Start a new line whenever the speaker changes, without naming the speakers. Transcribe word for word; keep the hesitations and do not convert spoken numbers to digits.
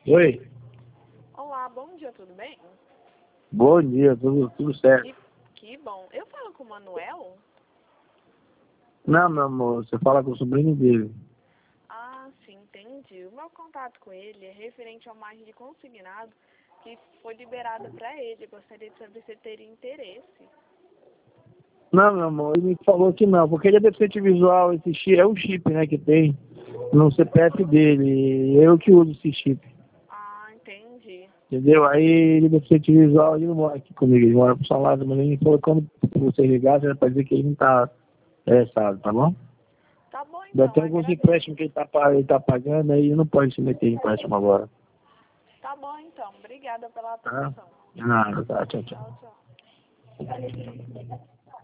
Oi.
Olá, bom dia, tudo bem?
Bom dia, tudo, tudo certo.
Que, que bom. Eu falo com o Manuel?
Não, meu amor, você fala com o sobrinho dele.
Ah, sim, entendi. O meu contato com ele é referente ao margem de consignado que foi liberada para ele. Gostaria de saber se teria interesse.
Não, meu amor, ele me falou que não, porque ele é deficiente visual, esse chip, é um chip, né, que tem no C P F dele, eu que uso esse chip,
Ah, entendi.
entendeu? Aí ele é deficiente visual, ele não mora aqui comigo, ele mora pro salário, mas ele me falou que quando você ligar, você vai dizer que ele não tá interessado, tá bom?
Tá bom,
Ainda
então,
tem alguns
agradeço.
empréstimos que ele tá, pa- ele tá pagando, aí não pode se meter em empréstimo agora,
Tá bom, então. Obrigada pela
tá?
atenção.
De nada, tá, tchau, tchau.
Tchau, tchau.